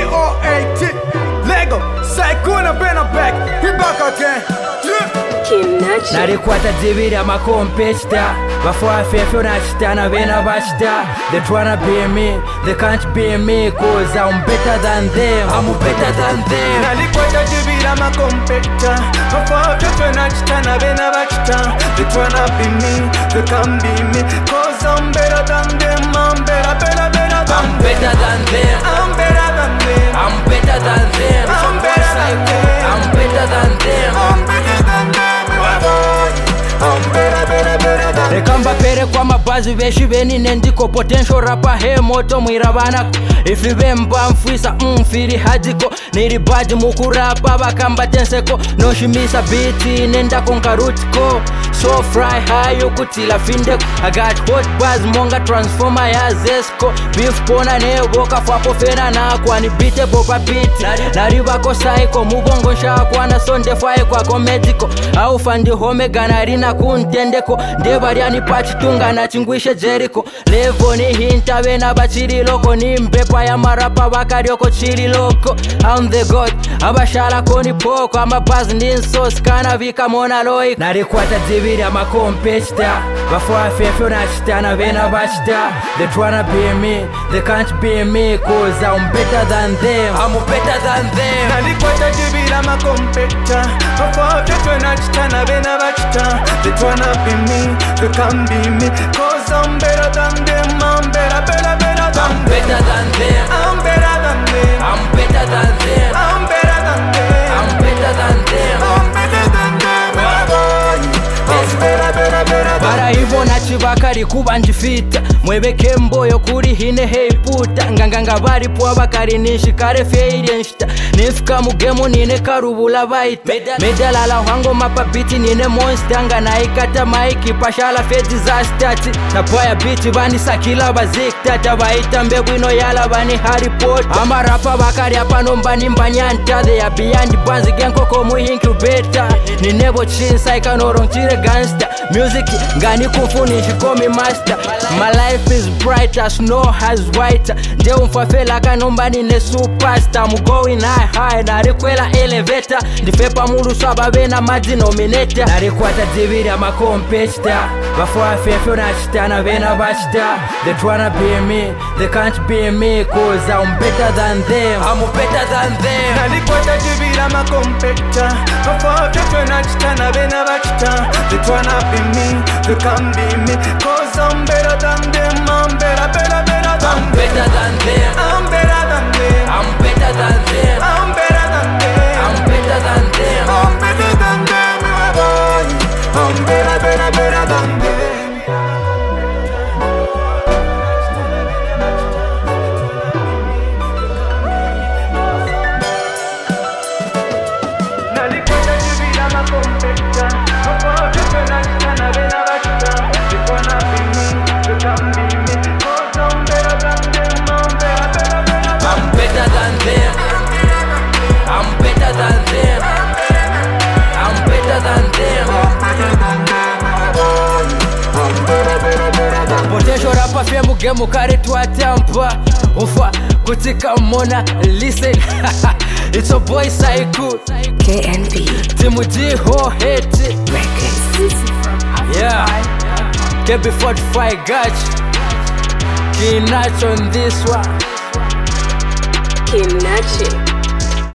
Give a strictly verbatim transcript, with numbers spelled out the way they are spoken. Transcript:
O A T Lego, Saikuna Bena back, we back again. Narikwata divide my competitor. Before I feel not stand up in a basta. They tryna be me, they can't be me, cause I'm better than them. I'm better than them. Narikwata divide my competitor. Before I feel not stand up in a basta. They tryna be me, they can't be me, cause I'm better than them. I'm better, better, better than I'm better than them. I'm better than them. I'm better than them. I'm better than them. I'm better than them. I'm better than them. I'm better, better, better than Rekamba pere kwa mabazi veshi veni nendiko potential rapa he moto mwirabana Ifi vemba mfisa mfiri hadiko Niri baji mukurapa bakamba tenseko Noshimisa biti nenda konkarutiko So fry high ukutila findeko I got hot buzz monga transformer ya zesko Beef kona ne woka fwapo fena na kwa ni bite boba biti Nari bako saiko mubongo shakwa na sonde fae kwa komediko Au fandi home ganarina kuntendeko Ndebariani pachitunga na chingwishe Jericho Levo ni hinta vena bachiri loko Ni mbepa ya marapa bakarioko chiri loko I'm the god, abashala koni poko Ama buzz ninso skana vika mona loik Narikwata divide ama competitor Before I feel not stand vena basta They tryna be me, they can't be me Cause I'm better than them I'm better than them Narikwata divide ama competitor Before I feel not stand vena basta They tryna be me, they can't be me Cause I'm better than them. I'm better, better, better than I'm better than them. I'm better than them. I'm better than them. I'm better than them. I'm better than them. I'm better than them. I'm better, better, better than Bara hivyo na chibakari kuba njifita Mwebeke mboyo kuri hine hei puta Nganganga bari puwa bakari nishi kare feiri nshita Nifika mugemu nine karubula baita Medalala hango mapabiti nine monster Ngana ikata maiki pashala feti za stati Na poya biti bani sakila baziktata Baita mbegu ino yala bani Harry Potter Ama rapa bakari hapa nombani mbanyanta They are beyond banzi genko komu incubator Ninebo chinsa ikanorong chire gangster Music ngani kufunishi komi master My life is brighter, snow has whiter Nje umfafela kanombani ne superstar I'm going high high, narikwela elevator Ndifepa mulu swaba vena maji nominator Narikwata divide ama competitor Before I feel not stand vena basta They tryna be me, they can't be me Cause I'm better than them I'm better than them Narikwata divide ama competitor Before I feel not stand vena basta They tryna be me, they can't be me Cause I'm better than them. I'm better, better, better than I'm better than them. I'm better than them. I'm better than them. I'm better than them. I'm better than them. I'm better than them. I'm better, better, better than them. Potential rapa fie mugemu kare tuatampa Ufa kutika mona listen It's a boy Psycho K N B Timu G ho hate Yeah K B forty-five gotch Kinach on this one Kinachi